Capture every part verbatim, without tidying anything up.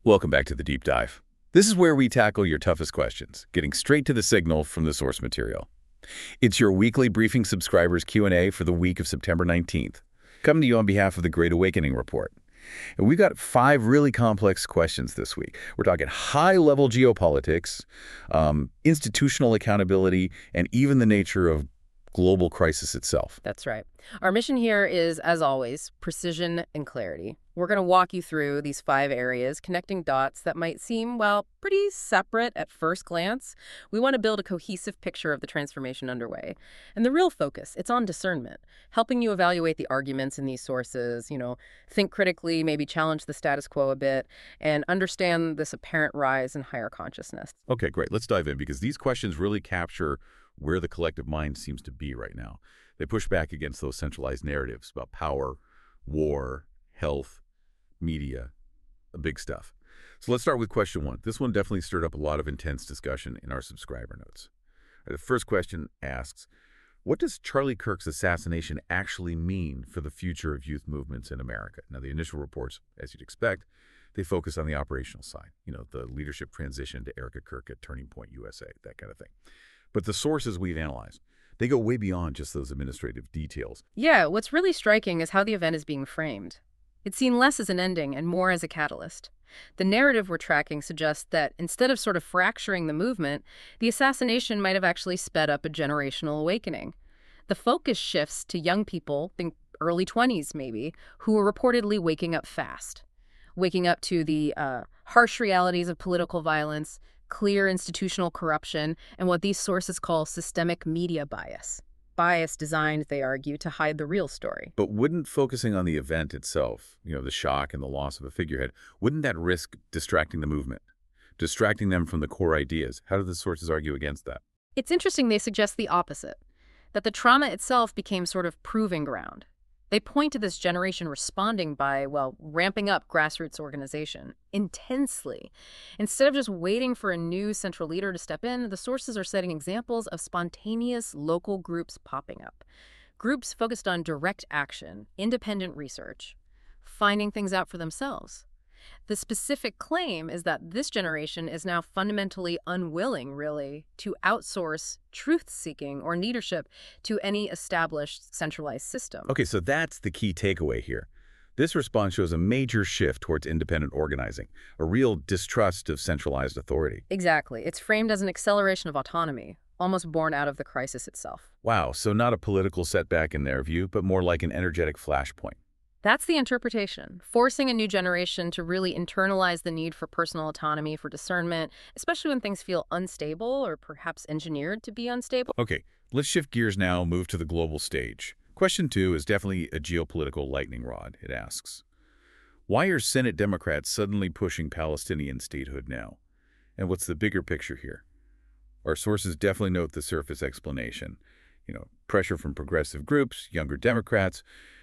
Welcome back to the Deep Dive. This is where we tackle your toughest questions, getting straight to the signal from the source material. It's your weekly Briefing Subscribers Q and A for the week of September nineteenth, coming to you on behalf of the Great Awakening Report. And we've got five really complex questions this week. We're talking high-level geopolitics, um, institutional accountability, and even the nature of global crisis itself. That's right. Our mission here is, as always, precision and clarity. We're going to walk you through these five areas, connecting dots that might seem, well, pretty separate at first glance. We want to build a cohesive picture of the transformation underway. And the real focus, it's on discernment, helping you evaluate the arguments in these sources, you know, think critically, maybe challenge the status quo a bit, and understand this apparent rise in higher consciousness. Okay, great. Let's dive in, because these questions really capture where the collective mind seems to be right now. They push back against those centralized narratives about power, war, health, media, the big stuff. So let's start with question one. This one definitely stirred up a lot of intense discussion in our subscriber notes. The first question asks, what does Charlie Kirk's assassination actually mean for the future of youth movements in America? Now, the initial reports, as you'd expect, they focus on the operational side, you know, the leadership transition to Erica Kirk at Turning Point U S A, that kind of thing. But the sources we've analyzed, they go way beyond just those administrative details. Yeah, what's really striking is how the event is being framed. It's seen less as an ending and more as a catalyst. The narrative we're tracking suggests that instead of sort of fracturing the movement, the assassination might have actually sped up a generational awakening. The focus shifts to young people, think early twenties maybe, who are reportedly waking up fast. Waking up to the uh, harsh realities of political violence, clear institutional corruption, and what these sources call systemic media bias. Bias designed, they argue, to hide the real story. But wouldn't focusing on the event itself, you know, the shock and the loss of a figurehead, wouldn't that risk distracting the movement, distracting them from the core ideas? How do the sources argue against that? It's interesting they suggest the opposite, that the trauma itself became sort of proving ground. They point to this generation responding by, well, ramping up grassroots organization intensely. Instead of just waiting for a new central leader to step in, the sources are setting examples of spontaneous local groups popping up. Groups focused on direct action, independent research, finding things out for themselves. The specific claim is that this generation is now fundamentally unwilling, really, to outsource truth-seeking or leadership to any established centralized system. Okay, so that's the key takeaway here. This response shows a major shift towards independent organizing, a real distrust of centralized authority. Exactly. It's framed as an acceleration of autonomy, almost born out of the crisis itself. Wow, so not a political setback in their view, but more like an energetic flashpoint. That's the interpretation, forcing a new generation to really internalize the need for personal autonomy, for discernment, especially when things feel unstable or perhaps engineered to be unstable. Okay, let's shift gears now, move to the global stage. Question two is definitely a geopolitical lightning rod, it asks. Why are Senate Democrats suddenly pushing Palestinian statehood now? And what's the bigger picture here? Our sources definitely note the surface explanation. You know, pressure from progressive groups, younger Democrats,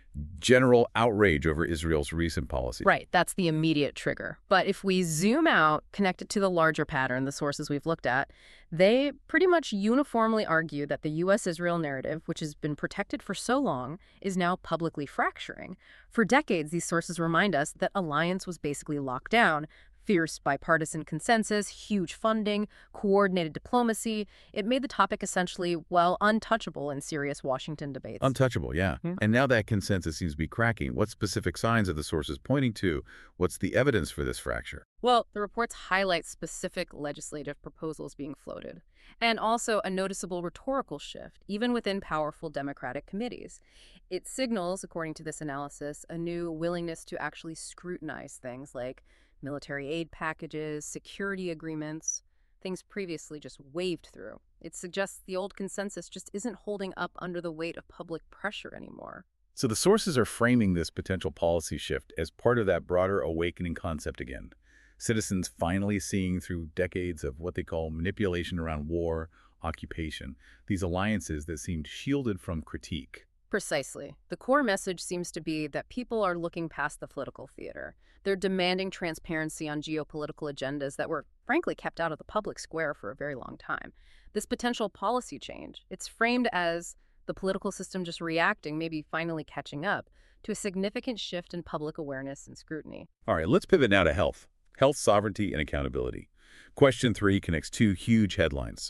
general outrage over Israel's recent policies. Right, that's the immediate trigger. But if we zoom out, connect it to the larger pattern, the sources we've looked at, they pretty much uniformly argue that the U S Israel narrative, which has been protected for so long, is now publicly fracturing. For decades, these sources remind us that alliance was basically locked down. Fierce bipartisan consensus, huge funding, coordinated diplomacy. It made the topic essentially, well, untouchable in serious Washington debates. Untouchable, yeah. Hmm. And now that consensus seems to be cracking. What specific signs are the sources pointing to? What's the evidence for this fracture? Well, the reports highlight specific legislative proposals being floated, and also a noticeable rhetorical shift, even within powerful Democratic committees. It signals, according to this analysis, a new willingness to actually scrutinize things like military aid packages, security agreements, things previously just waved through. It suggests the old consensus just isn't holding up under the weight of public pressure anymore. So the sources are framing this potential policy shift as part of that broader awakening concept again. Citizens finally seeing through decades of what they call manipulation around war, occupation, these alliances that seemed shielded from critique. Precisely. The core message seems to be that people are looking past the political theater. They're demanding transparency on geopolitical agendas that were, frankly, kept out of the public square for a very long time. This potential policy change, it's framed as the political system just reacting, maybe finally catching up, to a significant shift in public awareness and scrutiny. All right, let's pivot now to health. Health, sovereignty, and accountability. Question three connects two huge headlines.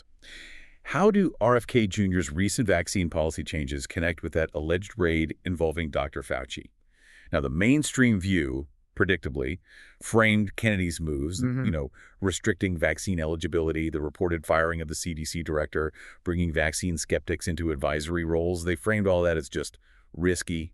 How do R F K Junior's recent vaccine policy changes connect with that alleged raid involving Doctor Fauci? Now, the mainstream view, predictably, framed Kennedy's moves, Mm-hmm. you know, restricting vaccine eligibility, the reported firing of the C D C director, bringing vaccine skeptics into advisory roles. They framed all that as just risky,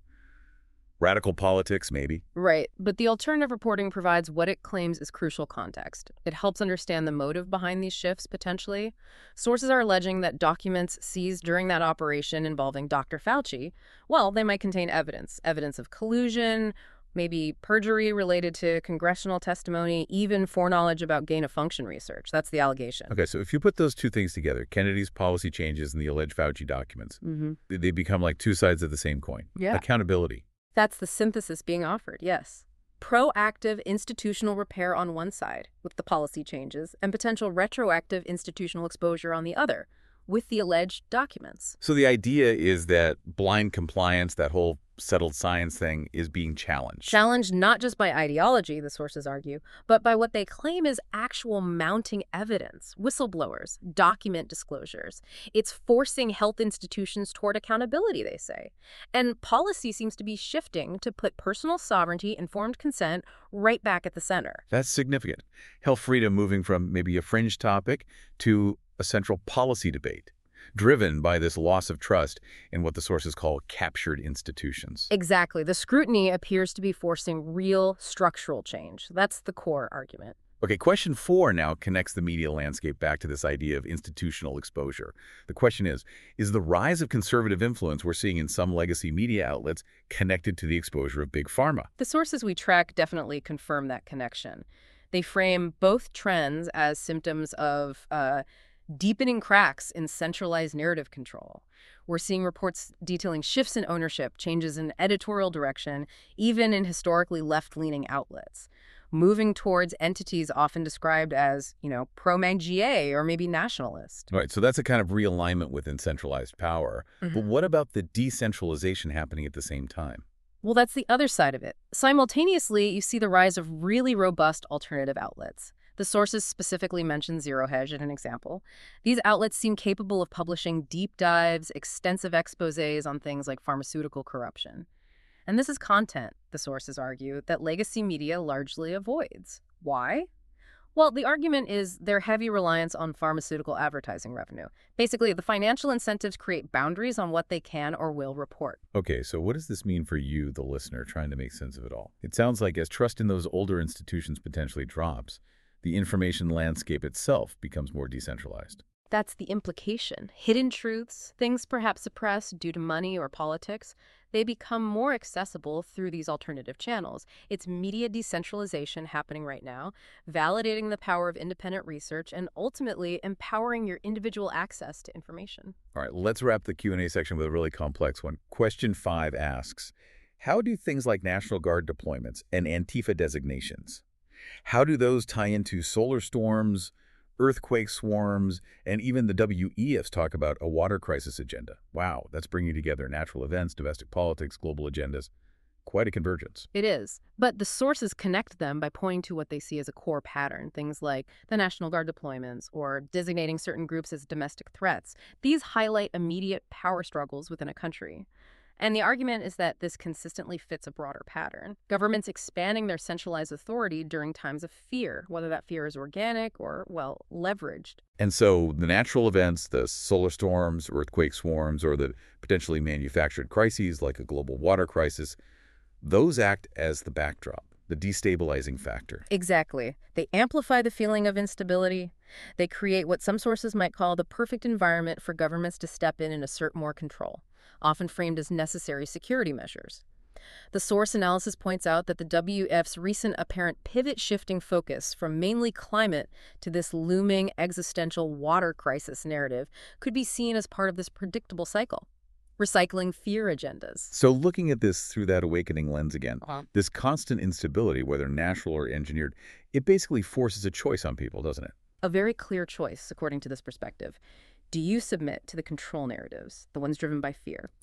radical politics, maybe. Right, but the alternative reporting provides what it claims is crucial context. It helps understand the motive behind these shifts, potentially. Sources are alleging that documents seized during that operation involving Doctor Fauci, well, they might contain evidence, evidence of collusion, maybe perjury related to congressional testimony, even foreknowledge about gain-of-function research. That's the allegation. Okay, so if you put those two things together, Kennedy's policy changes and the alleged Fauci documents, Mm-hmm. they- they become like two sides of the same coin. Yeah. Accountability. That's the synthesis being offered, yes. Proactive institutional repair on one side, with the policy changes, and potential retroactive institutional exposure on the other, with the alleged documents. So the idea is that blind compliance, that whole settled science thing, is being challenged. Challenged not just by ideology, the sources argue, but by what they claim is actual mounting evidence, whistleblowers, document disclosures. It's forcing health institutions toward accountability, they say. And policy seems to be shifting to put personal sovereignty, informed consent, right back at the center. That's significant. Health freedom moving from maybe a fringe topic to a central policy debate, driven by this loss of trust in what the sources call captured institutions. Exactly. The scrutiny appears to be forcing real structural change. That's the core argument. Okay, question four now connects the media landscape back to this idea of institutional exposure. The question is, is the rise of conservative influence we're seeing in some legacy media outlets connected to the exposure of big pharma? The sources we track definitely confirm that connection. They frame both trends as symptoms of uh, deepening cracks in centralized narrative control. We're seeing reports detailing shifts in ownership, changes in editorial direction, even in historically left-leaning outlets, moving towards entities often described as, you know, pro-G A or maybe nationalist. Right, so that's a kind of realignment within centralized power. Mm-hmm. But what about the decentralization happening at the same time? Well, that's the other side of it. Simultaneously, you see the rise of really robust alternative outlets. The sources specifically mention Zero Hedge as an example. These outlets seem capable of publishing deep dives, extensive exposés on things like pharmaceutical corruption. And this is content, the sources argue, that legacy media largely avoids. Why? Well, the argument is their heavy reliance on pharmaceutical advertising revenue. Basically, the financial incentives create boundaries on what they can or will report. Okay, so what does this mean for you, the listener, trying to make sense of it all? It sounds like as trust in those older institutions potentially drops, the information landscape itself becomes more decentralized. That's the implication. Hidden truths, things perhaps suppressed due to money or politics, they become more accessible through these alternative channels. It's media decentralization happening right now, validating the power of independent research and ultimately empowering your individual access to information. All right, let's wrap the Q and A section with a really complex one. Question five asks, how do things like National Guard deployments and Antifa designations, how do those tie into solar storms, earthquake swarms, and even the W E F's talk about a water crisis agenda? Wow, that's bringing together natural events, domestic politics, global agendas. Quite a convergence. It is. But the sources connect them by pointing to what they see as a core pattern, things like the National Guard deployments or designating certain groups as domestic threats. These highlight immediate power struggles within a country. And the argument is that this consistently fits a broader pattern. Governments expanding their centralized authority during times of fear, whether that fear is organic or, well, leveraged. And so the natural events, the solar storms, earthquake swarms, or the potentially manufactured crises like a global water crisis, those act as the backdrop, the destabilizing factor. Exactly. They amplify the feeling of instability. They create what some sources might call the perfect environment for governments to step in and assert more control, often framed as necessary security measures. The source analysis points out that the W E F's recent apparent pivot-shifting focus from mainly climate to this looming existential water crisis narrative could be seen as part of this predictable cycle, recycling fear agendas. So looking at this through that awakening lens again, Uh-huh. this constant instability, whether natural or engineered, it basically forces a choice on people, doesn't it? A very clear choice, according to this perspective. Do you submit to the control narratives, the ones driven by fear?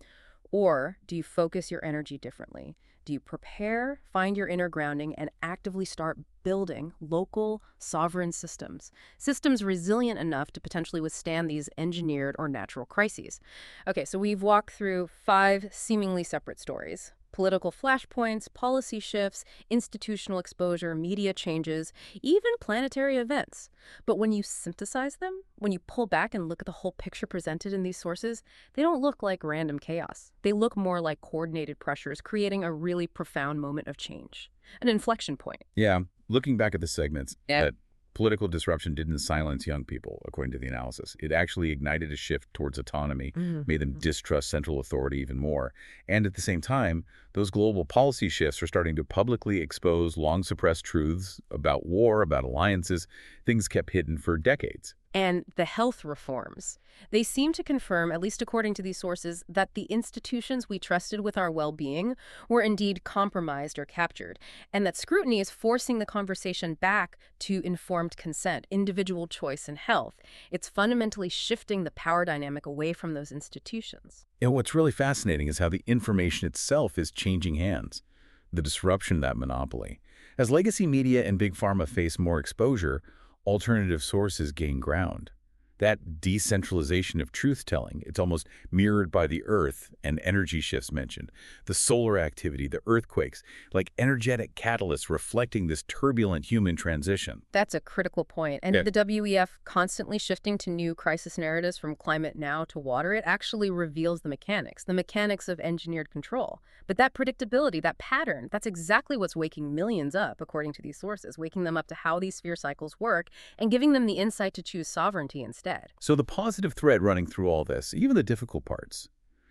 Or do you focus your energy differently? Do you prepare, find your inner grounding, and actively start building local, sovereign systems? Systems resilient enough to potentially withstand these engineered or natural crises. Okay, so we've walked through five seemingly separate stories. Political flashpoints, policy shifts, institutional exposure, media changes, even planetary events. But when you synthesize them, when you pull back and look at the whole picture presented in these sources, they don't look like random chaos. They look more like coordinated pressures creating a really profound moment of change, an inflection point. Yeah, looking back at the segments, Yeah. that political disruption didn't silence young people, according to the analysis. It actually ignited a shift towards autonomy, Mhm. made them distrust central authority even more. And at the same time, those global policy shifts are starting to publicly expose long-suppressed truths about war, about alliances, things kept hidden for decades. And the health reforms. They seem to confirm, at least according to these sources, that the institutions we trusted with our well-being were indeed compromised or captured, and that scrutiny is forcing the conversation back to informed consent, individual choice, and health. It's fundamentally shifting the power dynamic away from those institutions. And what's really fascinating is how the information itself is changing hands. The disruption of that monopoly. As legacy media and big pharma face more exposure, alternative sources gain ground. That decentralization of truth-telling, it's almost mirrored by the Earth and energy shifts mentioned. The solar activity, the earthquakes, like energetic catalysts reflecting this turbulent human transition. That's a critical point. And Yeah. the W E F constantly shifting to new crisis narratives from climate now to water, it actually reveals the mechanics, the mechanics of engineered control. But that predictability, that pattern, that's exactly what's waking millions up, according to these sources, waking them up to how these sphere cycles work and giving them the insight to choose sovereignty instead. So the positive thread running through all this, even the difficult parts,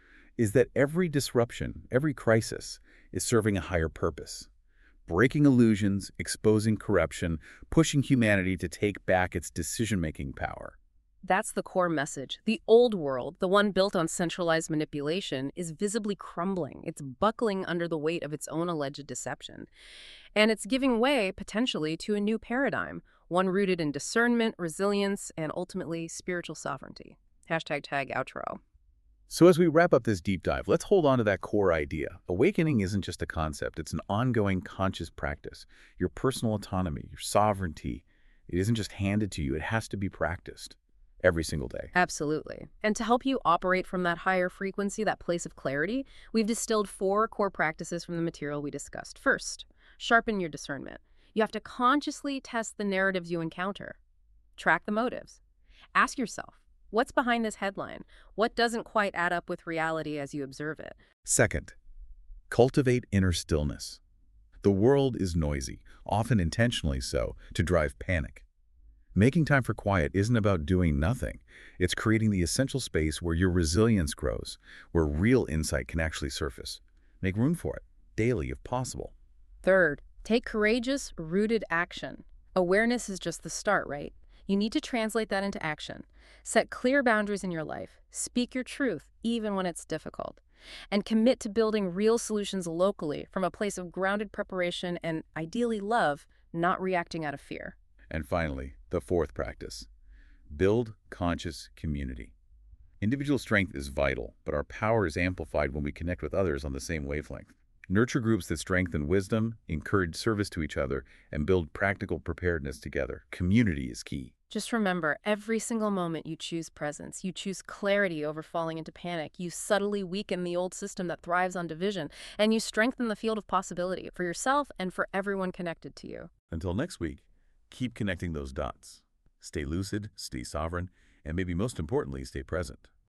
is that every disruption, every crisis, is serving a higher purpose. Breaking illusions, exposing corruption, pushing humanity to take back its decision-making power. That's the core message. The old world, the one built on centralized manipulation, is visibly crumbling. It's buckling under the weight of its own alleged deception. And it's giving way, potentially, to a new paradigm, one rooted in discernment, resilience, and ultimately spiritual sovereignty. Hashtag tag outro. So as we wrap up this deep dive, let's hold on to that core idea. Awakening isn't just a concept, it's an ongoing conscious practice. Your personal autonomy, your sovereignty, it isn't just handed to you, it has to be practiced every single day. Absolutely. And to help you operate from that higher frequency, that place of clarity, we've distilled four core practices from the material we discussed. First, sharpen your discernment. You have to consciously test the narratives you encounter. Track the motives. Ask yourself, what's behind this headline? What doesn't quite add up with reality as you observe it? Second, cultivate inner stillness. The world is noisy, often intentionally so, to drive panic. Making time for quiet isn't about doing nothing. It's creating the essential space where your resilience grows, where real insight can actually surface. Make room for it, daily if possible. Third, take courageous, rooted action. Awareness is just the start, right? You need to translate that into action. Set clear boundaries in your life. Speak your truth, even when it's difficult. And commit to building real solutions locally from a place of grounded preparation and, ideally, love, not reacting out of fear. And finally, the fourth practice. Build conscious community. Individual strength is vital, but our power is amplified when we connect with others on the same wavelength. Nurture groups that strengthen wisdom, encourage service to each other, and build practical preparedness together. Community is key. Just remember, every single moment you choose presence, you choose clarity over falling into panic, you subtly weaken the old system that thrives on division, and you strengthen the field of possibility for yourself and for everyone connected to you. Until next week, keep connecting those dots. Stay lucid, stay sovereign, and maybe most importantly, stay present.